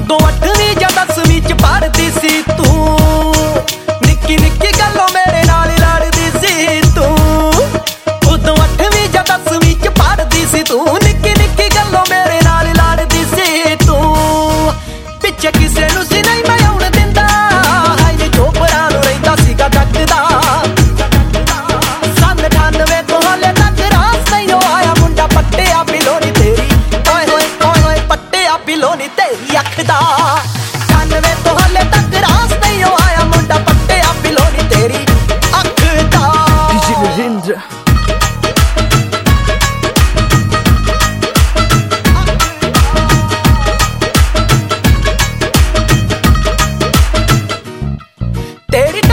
ਉਦੋਂ 8ਵੀਂ ਜਾਂ 10ਵੀਂ ਚ ਪੜ੍ਹਦੀ ਸੀ ਤੂੰ, ਨਿੱਕੀ ਨਿੱਕੀ ਗੱਲੋਂ ਮੇਰੇ ਨਾਲ ਲੜਦੀ ਸੀ ਤੂੰ। ਉਦੋਂ 8ਵੀਂ ਜਾਂ 10ਵੀਂ ਚ ਪੜ੍ਹਦੀ ਸੀ ਤੂੰ, ਨਿੱਕੀ ਨਿੱਕੀ ਗੱਲੋਂ ਮੇਰੇ ਨਾਲ ਲੜਦੀ ਸੀ ਤੂੰ। ਪਿੱਛੇ ਕਿਸੇ ਨੂੰ ਸੀ ਨਹੀਂ ਮੈਂ ਆਉਣ ਦਿੰਦਾ, ਹਾਏ ਨੀ ਚੋਪਰਾਂ ਨੂੰ ਰਹਿੰਦਾ ਸੀਗਾ ਡੱਕਦਾ। ਸੰਨ 98 ਤੋਂ ਹਾਲੇ ਤੱਕ ਰਾਸ ਨਹੀਂ ਆਇਆ ਮੁੰਡਾ ਪੱਟਿਆ ਬਿਲੋਂ ਨੀ ਤੇਰੀ, ਓਏ ਹੋਏ ਓਏ ਹੋਏ ਪੱਟਿਆ ਬਿਲੋਂ ਨੀ ਤੇਰੀ ਅੱਖ ਦਾ। 98 ਤੋਂ ਹਾਲੇ ਤੱਕ ਰਾਸ ਨਹੀਂ ਆਇਆ ਮੁੰਡਾ ਪੱਟਿਆ ਬਿਲੋਂ ਨੀ ਤੇਰੀ ਅੱਖ ਦਾ। DJ Narendra ਤੇਰੀ